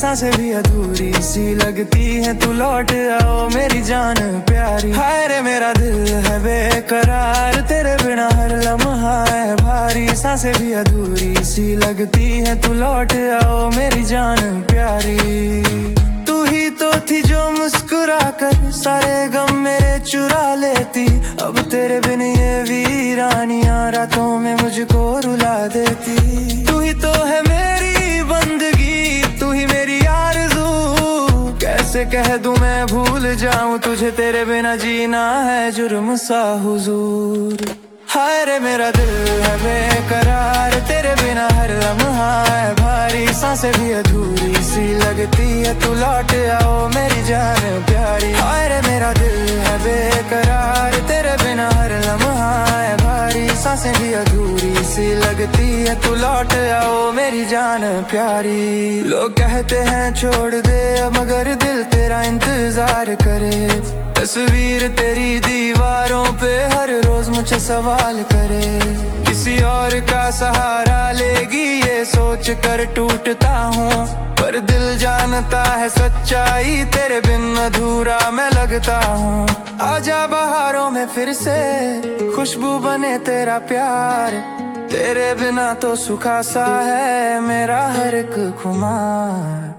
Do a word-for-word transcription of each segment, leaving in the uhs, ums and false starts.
सांसें भी अधूरी सी लगती है, तू लौट आओ मेरी जान प्यारी। हाय रे मेरा दिल है बेकरार, तेरे बिना हर लम्हा है भारी। सांसें भी अधूरी सी लगती है, तू लौट आओ मेरी जान प्यारी। तू ही तो थी जो मुस्कुरा कर सारे गम मेरे चुरा लेती, अब तेरे बिन ये वीरानियां रातों में मुझको रुला देती। तू ही तो है मेरी बंदगी, तू ही मेरी आरज़ू, कैसे कह दूं मैं भूल जाऊं तुझे, तेरे बिना जीना है जुर्म सा हुजूर। हाय रे मेरा दिल है बेकरार, तेरे बिना हर लम्हा है भारी। सांसें भी अधूरी सी लगती है, तू लौट आओ मेरी जान प्यारी। हाय रे मेरा दिल है बेकरार, तेरे बिना हर लम्हा है भारी। सांसें भी अधूरी सी लगती है, तू लौट आओ मेरी जान प्यारी। लोग कहते हैं छोड़ दे अब, मगर दिल तेरा इंतजार करे। तस्वीर तेरी दीवारों पे हर रोज मुझे सवाल करे, किसी और का सहारा लेगी ये सोच कर टूटता हूँ। पर दिल जानता है सच्चाई, तेरे बिन अधूरा मैं लगता हूँ। आजा बहारों में फिर से खुशबू बने तेरा प्यार, तेरे बिना तो सूखा सा है मेरा हर एक खुमार।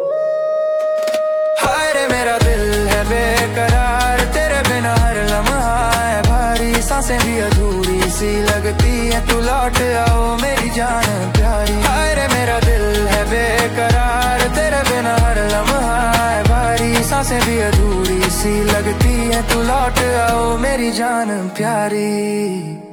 हाय रे मेरा दिल है बेकरार, तेरे बिना हर लम्हा है भारी। सांसें भी अधूरी सी लगती है, तू लौट आओ मेरी जान प्यारी। हाय रे मेरा दिल है बेकरार, तेरे बिना हर लम्हा है भारी। सांसें भी अधूरी सी लगती है, तू लौट आओ मेरी जान प्यारी।